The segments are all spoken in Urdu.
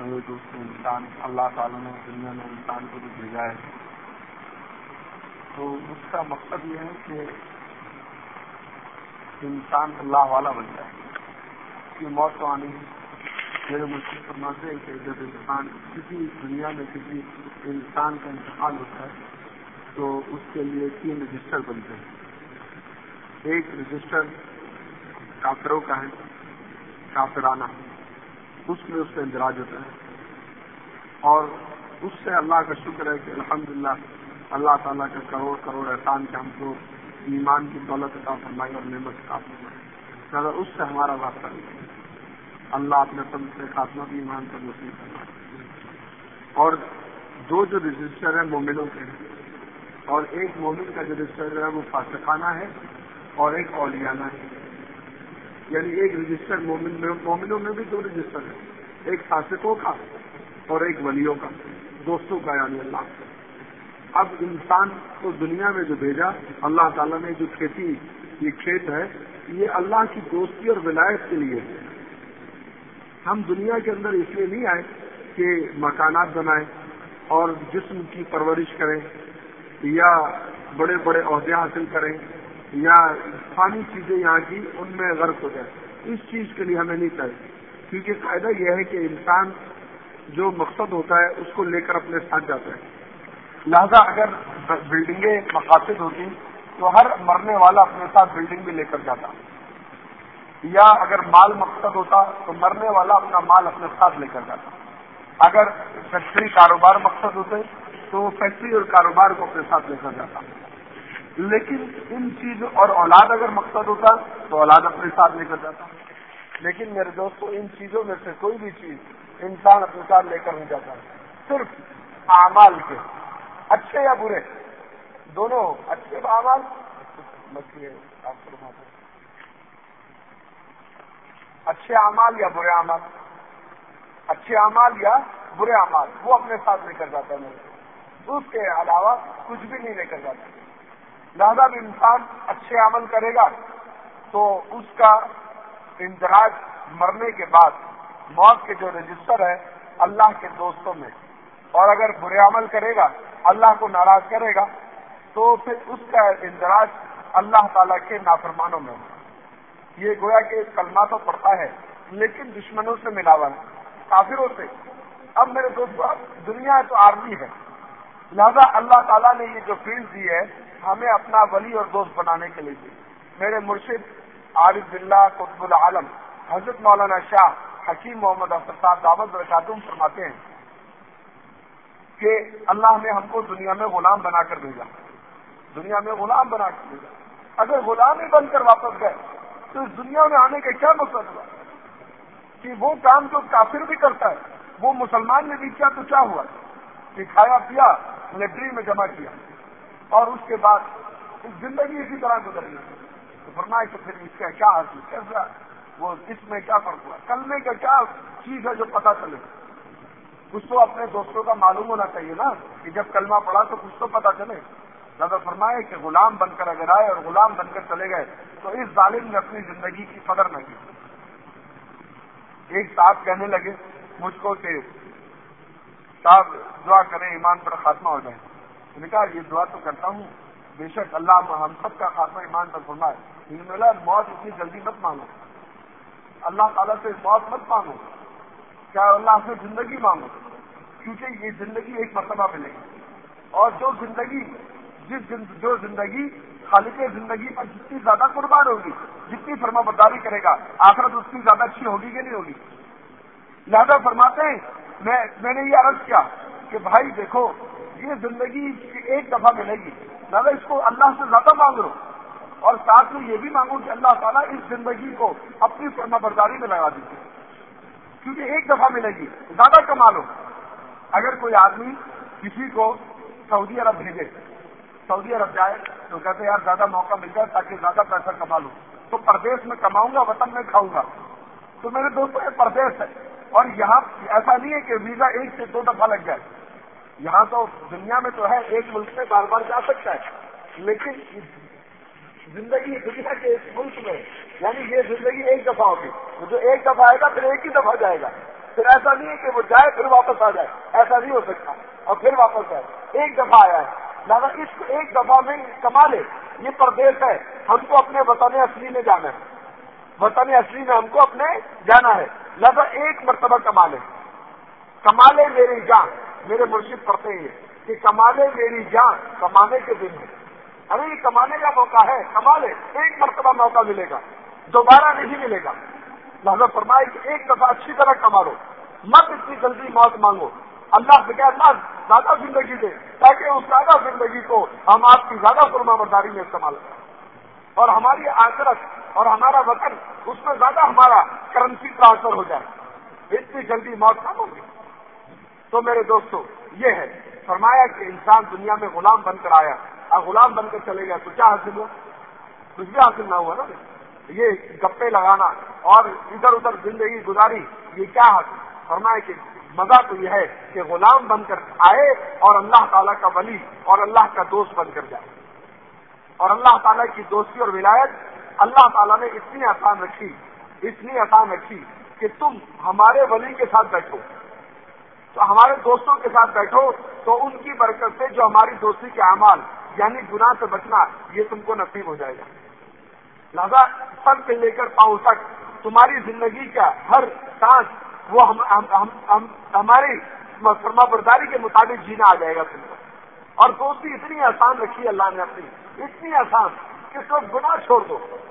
میرے دوست انسان اللہ تعالیٰ نے دنیا میں انسان کو جو بھیجا ہے تو اس کا مقصد یہ ہے کہ انسان اللہ والا بن جائے. کہ موت تو آنی ہے. میرے مشکل فرماتے ہیں کہ جب انسان کسی دنیا میں کسی انسان کا انتقال ہوتا ہے تو اس کے لیے 3 رجسٹر بنتے ہیں. ایک رجسٹر کافروں کا ہے، کافرانہ، اس میں اس کا اندراج ہوتا ہے، اور اس سے اللہ کا شکر ہے کہ الحمدللہ اللہ تعالیٰ کا کروڑ کروڑ احسان کہ ہم کو ایمان کی دولت عطا فرمائی اور نعمت عطا فرمائی. مگر اس سے ہمارا واسطہ نہیں ہے. اللہ اپنے فضل سے خاتمہ بھی ایمان پر نصیب فرمائے. اور جو رجسٹر ہے مومنوں کے ہیں، اور ایک مومن کا جو رجسٹر ہے وہ فاسقانہ ہے اور ایک اولیانہ ہے. یعنی ایک رجسٹر مومنوں میں بھی 2 رجسٹر ہیں، ایک فاسقوں کا اور ایک ولیوں کا، دوستوں کا یعنی اللہ. اب انسان کو دنیا میں جو بھیجا اللہ تعالیٰ نے، جو کھیتی یہ کھیت ہے یہ اللہ کی دوستی اور ولایت کے لیے ہے. ہم دنیا کے اندر اس لیے نہیں آئے کہ مکانات بنائیں اور جسم کی پرورش کریں یا بڑے بڑے عہدے حاصل کریں یا فانی چیزیں یہاں کی ان میں غرق ہو جائے. اس چیز کے لیے ہمیں نہیں چاہیے، کیونکہ فائدہ یہ ہے کہ انسان جو مقصد ہوتا ہے اس کو لے کر اپنے ساتھ جاتا ہے. لہذا اگر بلڈنگیں مقاصد ہوتی تو ہر مرنے والا اپنے ساتھ بلڈنگ بھی لے کر جاتا، یا اگر مال مقصد ہوتا تو مرنے والا اپنا مال اپنے ساتھ لے کر جاتا. اگر فیکٹری کاروبار مقصد ہوتے تو فیکٹری اور کاروبار کو اپنے ساتھ لے کر جاتا. لیکن ان چیزوں اور اولاد اگر مقصد ہوتا تو اولاد اپنے ساتھ لے کر جاتا. لیکن میرے دوستو ان چیزوں میں سے کوئی بھی چیز انسان اپنے ساتھ لے کر نہیں جاتا. صرف اعمال کے، اچھے یا برے دونوں، اچھے اعمال اچھے اعمال یا برے اعمال، اچھے اعمال یا برے اعمال وہ اپنے ساتھ لے کر جاتا ہے. اس کے علاوہ کچھ بھی نہیں لے کر جاتا. لہذا بھی انسان اچھے عمل کرے گا تو اس کا اندراج مرنے کے بعد موت کے جو رجسٹر ہے اللہ کے دوستوں میں، اور اگر برے عمل کرے گا اللہ کو ناراض کرے گا تو پھر اس کا اندراج اللہ تعالیٰ کے نافرمانوں میں. یہ گویا کہ کلمہ تو پڑھتا ہے لیکن دشمنوں سے ملا ہوا ہے، کافروں سے. اب میرے دوستو دنیا تو عارضی ہے، لہذا اللہ تعالیٰ نے یہ جو فیلڈ دی ہے ہمیں اپنا ولی اور دوست بنانے کے لیے دی. میرے مرشد عارف باللہ قطب العالم حضرت مولانا شاہ حکیم محمد افسر صاحب دعوت برکاتہم فرماتے ہیں کہ اللہ نے ہم کو دنیا میں غلام بنا کر بھیجا. دنیا میں غلام بنا کر بھیجا. اگر غلام ہی بن کر واپس گئے تو اس دنیا میں آنے کا کیا مقصد ہوا؟ کہ وہ کام جو کافر بھی کرتا ہے وہ مسلمان نے بھی کیا تو کیا ہوا کہ کھایا پیا لیٹری میں جمع کیا اور اس کے بعد زندگی اسی طرح گزر گئی. تو فرمائے کہ پھر اس کا کیا حاصل، کیسا وہ اس میں کیا فرق ہوا؟ کلمے کا کیا چیز ہے جو پتہ چلے؟ کچھ تو اپنے دوستوں کا معلوم ہونا چاہیے نا کہ جب کلمہ پڑھا تو کچھ تو پتہ چلے. زیادہ فرمائے کہ غلام بن کر اگر آئے اور غلام بن کر چلے گئے تو اس ظالم نے اپنی زندگی کی قدر نہ کی. ایک صاحب کہنے لگے مجھ کو کہ صاحب دعا کریں ایمان پر خاتمہ ہو جائے. میں نے کہا یہ دعا تو کرتا ہوں، بے شک اللہ ہم سب کا خاتمہ ایمان پر فرمائے. میرا موت اتنی جلدی مت مانگو، اللہ تعالیٰ سے موت مت مانگو، کیا اللہ سے زندگی مانگو، کیونکہ یہ زندگی ایک مرتبہ ملے گی. اور جو زندگی خالق زندگی پر جتنی زیادہ قربان ہوگی، جتنی فرما برداری کرے گا، آخرت اس کی زیادہ اچھی ہوگی کہ نہیں ہوگی. لہذا فرماتے ہیں میں نے یہ عرض کیا کہ بھائی دیکھو یہ زندگی ایک دفعہ ملے گی، لہذا اس کو اللہ سے زیادہ مانگ لو اور ساتھ میں یہ بھی مانگو کہ اللہ تعالیٰ اس زندگی کو اپنی فرما برداری میں لگا دیجیے، کیونکہ ایک دفعہ ملے گی، زیادہ کما لو. اگر کوئی آدمی کسی کو سعودی عرب بھیجے، سعودی عرب جائے تو کہتے یار زیادہ موقع مل جائے تاکہ زیادہ پیسہ کما لوں، تو پردیس میں کماؤں گا وطن میں کھاؤں گا. تو میرے دوستوں یہ پردیس ہے، اور یہاں ایسا نہیں ہے کہ ویزا 1 سے 2 دفعہ لگ جائے. یہاں تو دنیا میں تو ہے ایک ملک سے بار بار جا سکتا ہے، لیکن زندگی دنیا کے ایک ملک میں یعنی یہ زندگی ایک دفعہ ہوگی. جو ایک دفعہ آئے گا پھر ایک ہی دفعہ جائے گا. پھر ایسا نہیں ہے کہ وہ جائے پھر واپس آ جائے، ایسا نہیں ہو سکتا، اور پھر واپس آئے، ایک دفعہ آیا ہے، لہٰذا اس کو ایک دفعہ میں کما لے۔ یہ پردیس ہے، ہم کو اپنے وطن اصلی میں جانا ہے، وطن اصلی میں ہم کو اپنے جانا ہے، لہٰذا ایک مرتبہ کما لے، کما لے میری جان۔ میرے مرشد پڑھتے ہیں کہ کما لے میری جان کمانے کے دن ہے، ارے یہ کمانے کا موقع ہے، کما لے، ایک مرتبہ موقع ملے گا، دوبارہ نہیں ملے گا۔ لہذا فرمائے کہ ایک دفعہ اچھی طرح کما لو، مت اتنی جلدی موت مانگو، اللہ سے کہا اللہ زیادہ زندگی دے تاکہ اس زیادہ زندگی کو ہم آپ کی زیادہ فرما برداری میں استعمال کریں اور ہماری آخرت اور ہمارا وطن اس میں زیادہ ہمارا کرنسی ٹرانسفر ہو جائے، اتنی جلدی موت نہ مانگے۔ تو میرے دوستو یہ ہے فرمایا کہ انسان دنیا میں غلام بن کر آیا اور غلام بن کر چلے گیا تو کیا حاصل ہوا؟ کچھ بھی حاصل نہ ہوا نا۔ یہ گپے لگانا اور ادھر ادھر زندگی گزاری، یہ کیا حاصل؟ فرمایا کہ مزہ تو یہ ہے کہ غلام بن کر آئے اور اللہ تعالیٰ کا ولی اور اللہ کا دوست بن کر جائے، اور اللہ تعالیٰ کی دوستی اور ولایت اللہ تعالیٰ نے اتنی آسان رکھی کہ تم ہمارے ولی کے ساتھ بیٹھو تو ہمارے دوستوں کے ساتھ بیٹھو تو ان کی برکت سے جو ہماری دوستی کے اعمال یعنی گناہ سے بچنا یہ تم کو نصیب ہو جائے گا۔ لہذا سر سے لے کر پاؤں تک تمہاری زندگی کا ہر سانس وہ ہماری فرما برداری کے مطابق جینا آ جائے گا تم کو۔ اور دوستی اتنی آسان رکھی اللہ نے اپنی، اتنی آسان کہ سب گناہ چھوڑ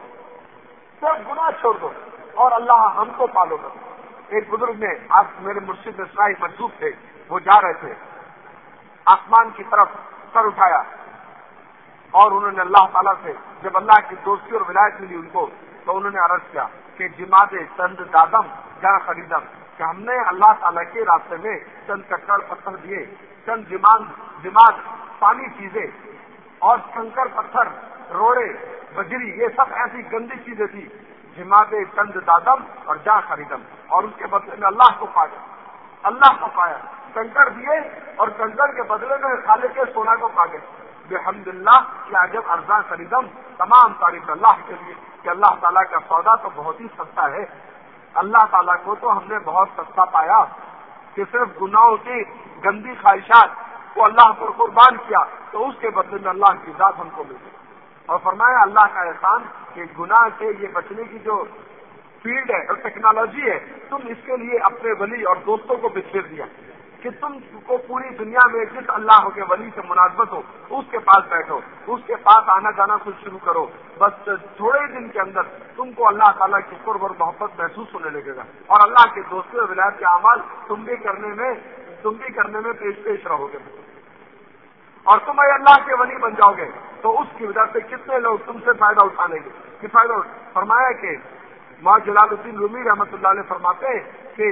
دو اور اللہ ہم کو پالو گا۔ ایک بزرگ نے آج میرے مرشد اسرائی مجذوب تھے، وہ جا رہے تھے، آسمان کی طرف سر اٹھایا اور انہوں نے اللہ تعالیٰ سے جب اللہ کی دوستی اور ولایت ملی ان کو تو انہوں نے عرض کیا کہ جماعت چند دادم جہاں خریدم، کہ ہم نے اللہ تعالیٰ کے راستے میں چند کٹڑ پتھر دیے، چند جماعت پانی چیزیں اور کنکر پتھر روڑے بجری یہ سب ایسی گندی چیزیں تھی، جماعت چند دادم اور جہاں خریدم، اور اس کے بدلے میں اللہ کو پایا، کنکر دیے اور کنکر کے بدلے میں خالق کے سونا کو پا گئے۔ بحمد اللہ کیا جب ارزاں خریدم، تمام تعریف اللہ کے لیے کہ اللہ تعالیٰ کا سودا تو بہت ہی سستا ہے، اللہ تعالیٰ کو تو ہم نے بہت سستا پایا کہ صرف گناہوں کی گندی خواہشات کو اللہ پر قربان کیا تو اس کے بدلے میں اللہ کی ذات ہم کو مل گئی۔ اور فرمایا اللہ کا احسان کہ گناہ سے یہ بچنے کی جو فیلڈ ہے اور ٹیکنالوجی ہے تم اس کے لیے اپنے ولی اور دوستوں کو بکھیر دیا کہ تم کو پوری دنیا میں جس اللہ کے ولی سے مناسبت ہو اس کے پاس بیٹھو، اس کے پاس آنا جانا کچھ شروع کرو، بس تھوڑے دن کے اندر تم کو اللہ تعالیٰ کی قرب اور محبت محسوس ہونے لگے گا اور اللہ کے دوستی اور ولایت کے اعمال تم بھی کرنے میں پیش رہو گے اور تم اللہ کے ولی بن جاؤ گے تو اس کی وجہ سے کتنے لوگ تم سے فائدہ اٹھا لیں گے کہ فائدہ فرمایا کہ ماں جلال الدین رومی رحمۃ اللہ علیہ فرماتے ہیں کہ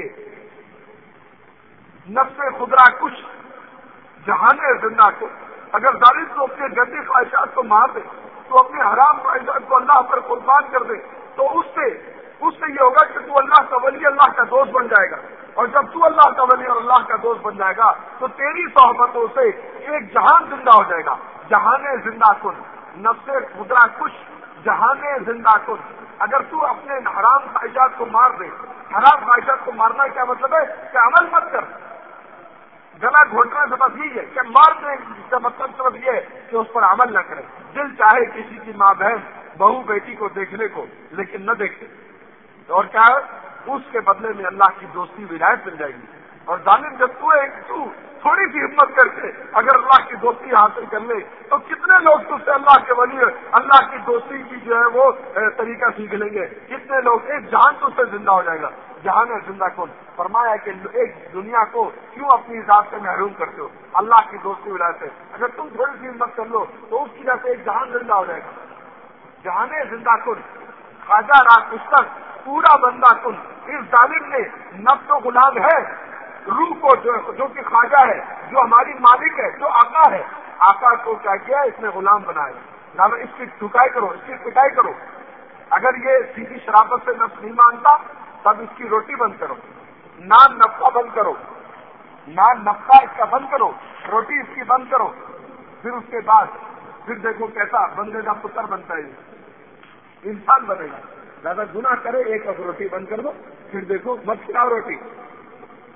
نفس خدرا کچھ جہان زندہ کو اگر ظالم کو اپنے گندی خواہشات کو مار دے تو اپنے حرام خواہشات کو اللہ پر قربان کر دے تو اس سے یہ ہوگا کہ تو اللہ کا ولی اللہ کا دوست بن جائے گا، اور جب تو اللہ کا ولی اور اللہ کا دوست بن جائے گا تو تیری صحبتوں سے ایک جہان زندہ ہو جائے گا۔ جہان زندہ کن، نفس خدرا کچھ جہان زندہ کن، اگر تو اپنے حرام خواہشات کو مار دے، حرام خواہشات کو مارنا کیا مطلب ہے کہ عمل مت کر، گلا گھونٹنے سے بس یہ ہے کہ مارنے کا مطلب صرف یہ ہے کہ اس پر عمل نہ کرے۔ دل چاہے کسی کی ماں بہن بہو بیٹی کو دیکھنے کو لیکن نہ دیکھے اور کیا ہے اس کے بدلے میں اللہ کی دوستی ولایت مل جائے گی۔ اور ظالم جب تو تھوڑی سی ہمت کر کے اگر اللہ کی دوستی حاصل کر لے تو کتنے لوگ تم سے اللہ کے ولی اللہ کی دوستی کی جو ہے وہ طریقہ سیکھ لیں گے، کتنے لوگ ایک جہان تم سے زندہ ہو جائے گا۔ جہان زندہ کن فرمایا کہ ایک دنیا کو کیوں اپنی ذات سے محروم کرتے ہو اللہ کی دوستی ولایت سے، اگر تم تھوڑی سی ہمت کر لو تو اس کی وجہ سے ایک جہان زندہ ہو جائے گا۔ جہان زندہ کن خواجہ رات پستک پورا بندہ کن، اس ظالم نے نفس و غلام ہے، روح کو جو کہ خواجہ ہے، جو ہماری مالک ہے، جو آقا ہے، آقا کو کیا کیا اس نے غلام بنایا، نہ اس کی ٹھکائی کرو، اس کی پٹائی کرو۔ اگر یہ سیدھی شرافت سے نفس نہیں مانتا تب اس کی روٹی بند کرو، نان نفقہ بند کرو، نان نفقہ اس کا بند کرو، روٹی اس کی بند کرو، پھر اس کے بعد پھر دیکھو کیسا بندے کا پتر بنتا ہے، انسان بنے گا۔ زیادہ گناہ کرے ایک وقت روٹی بند کر دو، پھر دیکھو مت کھلاؤ روٹی،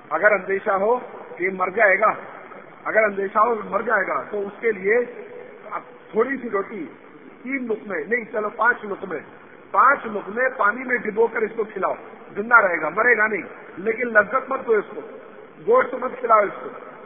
اگر اندیشہ ہو کہ مر جائے گا، اگر اندیشہ ہو مر جائے گا تو اس کے لیے تھوڑی سی روٹی 3 لقمے نہیں چلو 5 لقمے 5 لقمے پانی میں ڈبو کر اس کو کھلاؤ، زندہ رہے گا، مرے گا نہیں، لیکن لذت مت دو اس کو، گوشت مت کھلاؤ اس کو،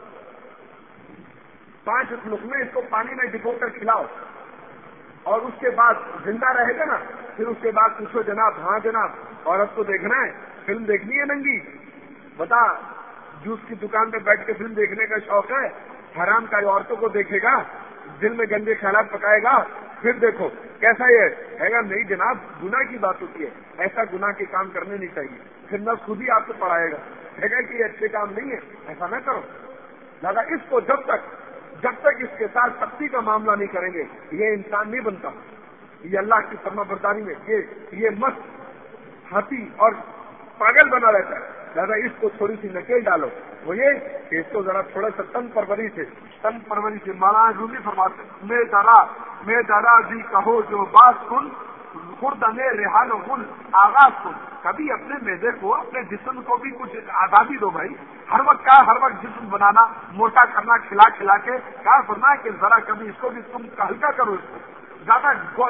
5 لقمے اس کو پانی میں ڈبو کر کھلاؤ، اور اس کے بعد زندہ رہے گا نا، پھر اس کے بعد پوچھو جناب ہاں جناب عورت کو دیکھنا ہے، فلم دیکھنی ہے ننگی، بتا جوس کی دکان پہ بیٹھ کے فلم دیکھنے کا شوق ہے، حرام کا عورتوں کو دیکھے گا، دل میں گندے خیالات پکائے گا، پھر دیکھو کیسا یہ ہے گا، نہیں جناب گناہ کی بات ہوتی ہے، ایسا گناہ کے کام کرنے نہیں چاہیے، پھر نفس خود ہی آپ کو پڑھائے گا، ہے گا کہ یہ اچھے کام نہیں ہے، ایسا نہ کرو، لہٰذا اس کو جب تک اس کے ساتھ سختی کا معاملہ نہیں کریں گے یہ انسان نہیں بنتا، یہ اللہ کی فرما برداری میں یہ مست ہاتھی اور پاگل بنا رہتا ہے، لہٰذا اس کو تھوڑی سی نکیل ڈالو، وہ یہ کہ اس کو ذرا تھوڑا سا تن پروری سے مولانا رومی فرماتے میں دارا جی کہو جو بات سن خرد میں ریحان و گل آغاز سن، کبھی اپنے معدے کو اپنے جسم کو بھی کچھ آزادی دو بھائی، ہر وقت جسم بنانا موٹا کرنا کھلا کے کیا فرمایا کہ ذرا کبھی اس کو بھی تم ہلکا کرو، اس کو زیادہ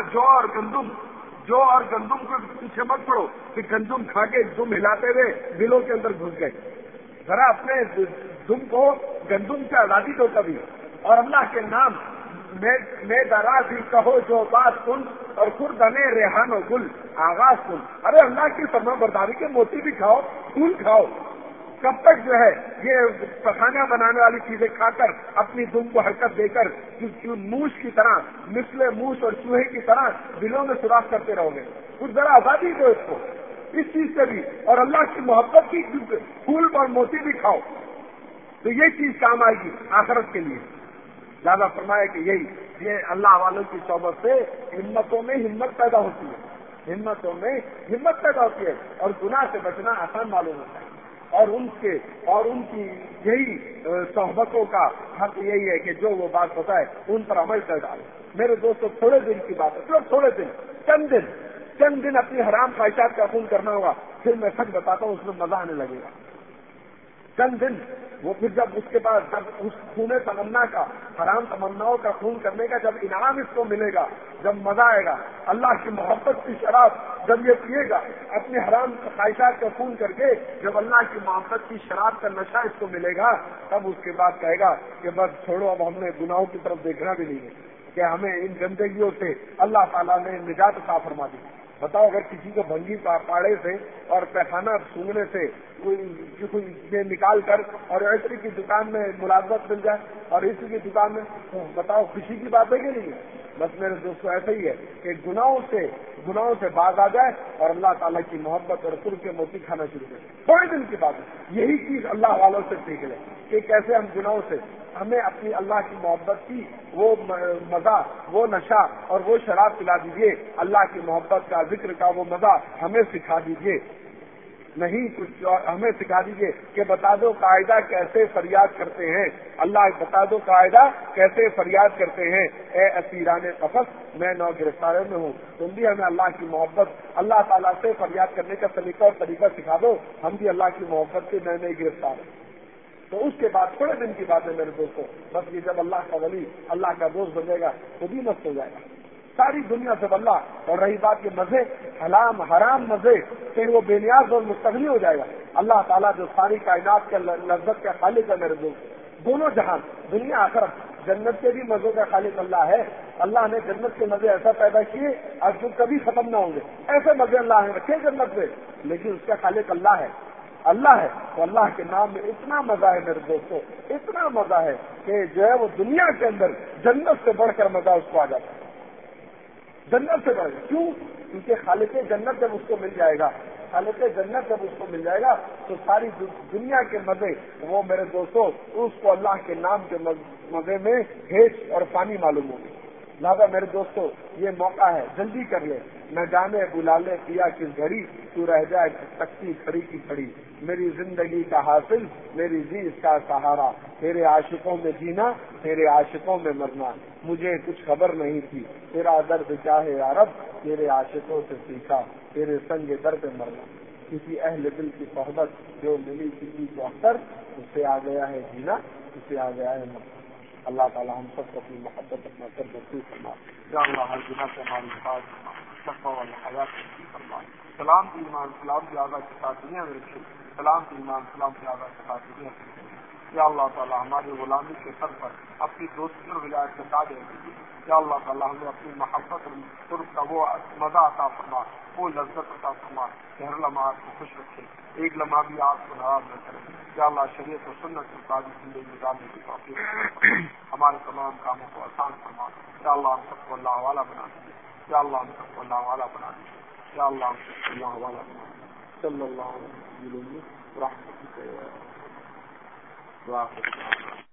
جو اور گندم کو پیچھے مت پڑو کہ گندم کھا کے دم ہلاتے ہوئے دلوں کے اندر گھس گئے، ذرا اپنے دم کو گندم سے آزادی دو کبھی، اور اللہ کے نام میں دراز ہی کہو جو بات سن اور خود میں ریحان و گل آغاز سن، ارے اللہ کی فرما برداری کے موتی بھی کھاؤ، پھول کھاؤ، کب تک جو ہے یہ پخانہ بنانے والی چیزیں کھا کر اپنی دم کو حرکت دے کر موش کی طرح مثل موش اور چوہے کی طرح دلوں میں سوراخ کرتے رہو گے، کچھ ذرا آزادی دو اس کو اس چیز سے بھی، اور اللہ کی محبت کی پھول اور موتی بھی کھاؤ، تو یہ چیز کام آئے گی آخرت کے لیے، لہٰذا فرمایا کہ یہ اللہ والوں کی صحبت سے ہمتوں میں ہمت پیدا ہوتی ہے، ہمتوں میں ہمت پیدا ہوتی ہے، اور گناہ سے بچنا آسان معلوم ہوتا ہے، اور ان کی یہی صحبتوں کا حق یہی ہے کہ جو وہ بات ہوتا ہے ان پر عمل کر ڈالے۔ میرے دوستوں تھوڑے دن کی بات ہے، صرف تھوڑے دن، چند دن اپنی حرام خواہشات کا خون کرنا ہوگا، پھر میں سچ بتاتا ہوں اس میں مزہ آنے لگے گا، چند دن وہ پھر جب اس کے بعد جب اس خون تمنا کا حرام تمناؤں کا خون کرنے کا جب انعام اس کو ملے گا، جب مزہ آئے گا، اللہ کی محبت کی شراب جب یہ پیے گا اپنے حرام خواہشات کا خون کر کے، جب اللہ کی محبت کی شراب کا نشہ اس کو ملے گا، تب اس کے بعد کہے گا کہ بس چھوڑو، اب ہم نے گناہوں کی طرف دیکھنا بھی نہیں ہے، کہ ہمیں ان گندگیوں سے اللہ تعالیٰ نے نجات عطا فرما دی۔ بتاؤ اگر کسی کو بھنگی پاڑے سے اور پیخانہ سونگنے سے کوئی نکال کر اور عطر کی دکان میں ملازمت مل جائے اور اسی کی دکان میں، بتاؤ خوشی کی بات ہے کہ نہیں ہے؟ بس میرے دوستوں ایسا ہی ہے کہ گناہوں سے باز آ جائے اور اللہ تعالیٰ کی محبت اور قرب کے موتی کھانا شروع کرے، تھوڑے دن کی بات ہے، یہی چیز اللہ والوں سے سیکھ لیں کہ کیسے ہم گناہوں سے، ہمیں اپنی اللہ کی محبت کی وہ مزہ، وہ نشہ اور وہ شراب پلا دیجیے، اللہ کی محبت کا ذکر کا وہ مزہ ہمیں سکھا دیجیے، نہیں کچھ ہمیں سکھا دیجیے کہ بتا دو قاعدہ کیسے فریاد کرتے ہیں، اللہ بتا دو قاعدہ کیسے فریاد کرتے ہیں، اے اسیران قفس میں نو گرفتاروں میں ہوں، تم بھی ہمیں اللہ کی محبت، اللہ تعالیٰ سے فریاد کرنے کا طریقہ سکھا دو، ہم بھی اللہ کی محبت سے نئے گرفتار ہیں۔ تو اس کے بعد تھوڑے دن کی بات ہے میرے دوستوں، بس یہ جب اللہ کا ولی اللہ کا دوست بنے گا تو بھی مست ہو جائے گا ساری دنیا سے اللہ، اور رہی بات کے مزے حرام مزے پھر وہ بے نیاز اور مستغنی ہو جائے گا۔ اللہ تعالیٰ جو ساری کائنات کے لذت کا خالق ہے میرے دوست، دونوں جہان دنیا آخرت، جنت کے بھی مزوں کا خالق اللہ ہے، اللہ نے جنت کے مزے ایسا پیدا کیے اور جو کبھی ختم نہ ہوں گے، ایسے مزے اللہ نے رکھے جنت میں، لیکن اس کا خالق اللہ ہے تو اللہ کے نام میں اتنا مزہ ہے میرے دوستوں، اتنا مزہ ہے کہ جو ہے وہ دنیا کے اندر جنت سے بڑھ کر مزہ اس کو آ جاتا ہے، جنت سے بڑھ کر، کیوں؟ کیونکہ خالق جنت جب اس کو مل جائے گا، خالق جنت جب اس کو مل جائے گا تو ساری دنیا کے مزے وہ میرے دوستوں اس کو اللہ کے نام کے مزے میں ہیچ اور پانی معلوم ہوگی۔ لہٰذا میرے دوستوں یہ موقع ہے، جلدی کر لے، نہ جانے بلا لے پیا کس گھڑی، تو رہ جائے تکتی کھڑی کی کھڑی، میری زندگی کا حاصل میری جی اس کا سہارا، تیرے عاشقوں میں جینا تیرے عاشقوں میں مرنا، مجھے کچھ خبر نہیں تھی تیرا درد چاہے عرب، تیرے عاشقوں سے سیکھا تیرے سنگ در پہ مرنا۔ کسی اہل دل کی صحبت جو ملی کسی کو اختر، اس سے آ گیا ہے جینا، اس سے آ گیا ہے مرنا۔ اللہ تعالیٰ ہم سب کو اپنی محبت اپنا کر نصیب فرما۔ یا اللہ ہر گناہ سے ہماری حفاظت فرما، شفا والا حیات نصیب فرما۔ سلام کی ایمان سلام کی آزاد کے ساتھ دنیا میں رکھے، سلام کی ایمان سلام کی آزاد کے ساتھ دنیا میں رکھے۔ یا اللہ تعالیٰ ہماری غلامی کے سر پر اپنی دوستی اور ولایت کے تاج رکھیے۔ یا اللہ تعالیٰ ہمیں اپنی محبت اور قرب کا وہ مزہ عطا فرما، وہ لذت عطا فرما کہ ہر لمحہ آپ کو خوش رکھے، ایک لمحہ بھی آپ کو ناراض نہ کرے۔ یا اللہ شریعت و سنت کے مطابق زندگی گزارنے کی توفیق فرما، ہمارے تمام کاموں کو آسان فرما۔ یا اللہ ہم سب کو اللہ والا بنا دیجیے، یا اللہ ہم سب کو اللہ والا بنا دیجیے، یا اللہ ہم سب کو اللہ والا بنا دیجیے۔ صلی اللہ علیہ وسلم رحمتہ